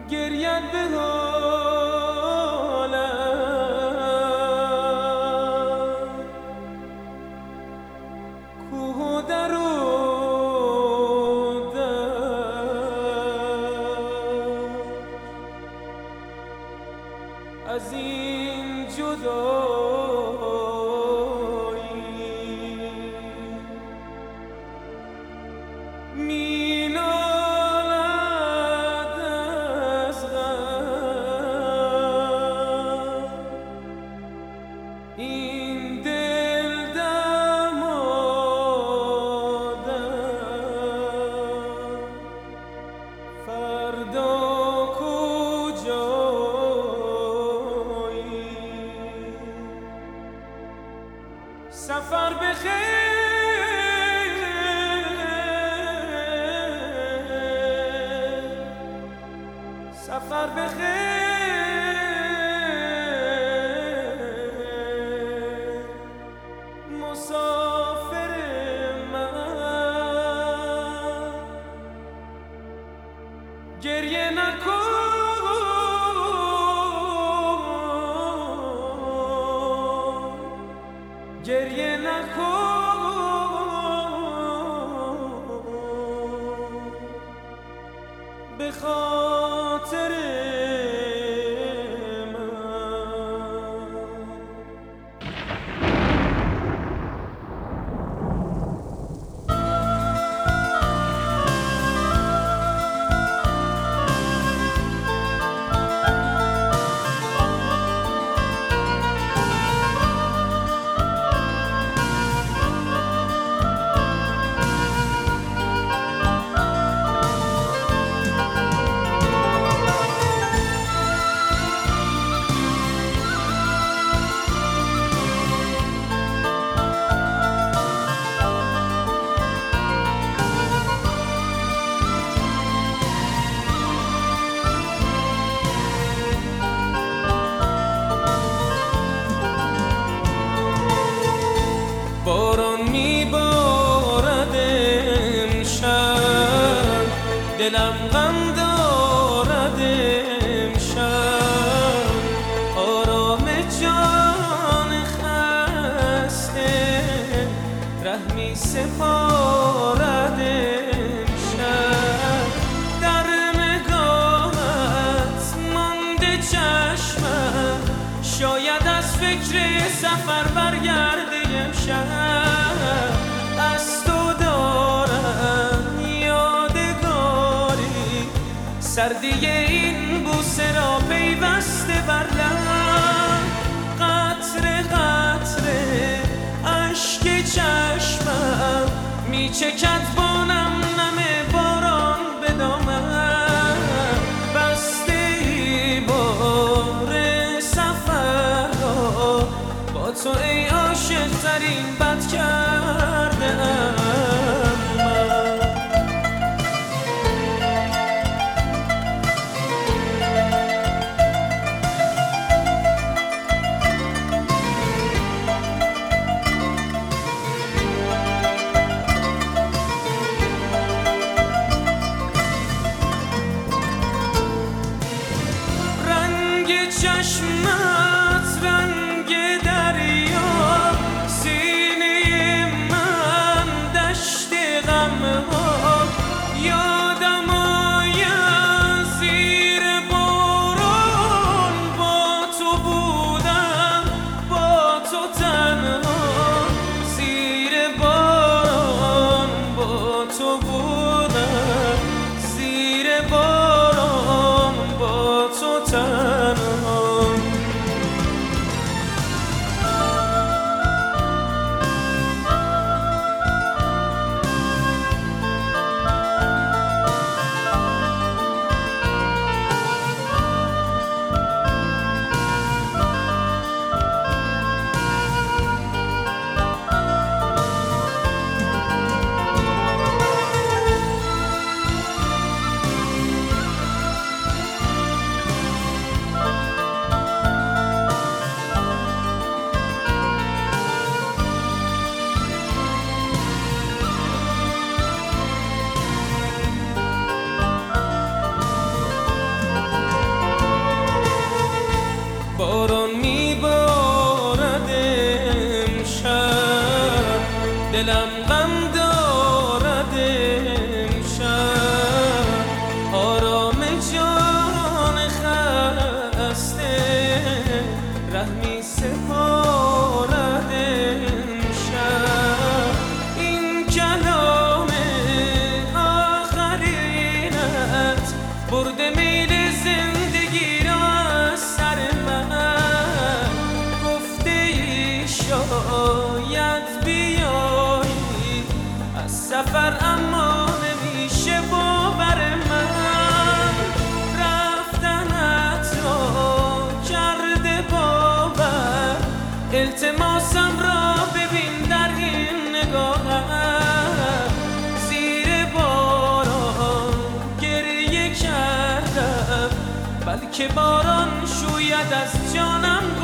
گرید به حالم کوه و در و از این جدایی می نالد از غم این دل دمادم فردا سفر بخیر سفر بخیر مسافر من گریه نکن گریه نکن به خاطر من باران میبارد امشب دلم غم دارد امشب آرام جان خسته رحمی سپارد امشب در نگاهت مانده چشمم شاید از فکر سفر برگرده امشب از تو دارم یادگاری سردی این بوسه را پیوسته بر لب قطره قطره اشک چشمم میچکد با نم نم باران به دامم بسته ای بار سفر را با تو ای عاشق ترین بد کردم دلم غم دارد امشب، آرام جان خسته رحمی سپارد امشب. این کلام آخرینت برده میل زندگی را از سر من، گفته ای شاید بیایی از سفر اما نمیشه باور من، رفتنت را کرده باور، التماسم را ببین در این نگاهم، زیر باران گریه کردم بلکه باران شوید از جانم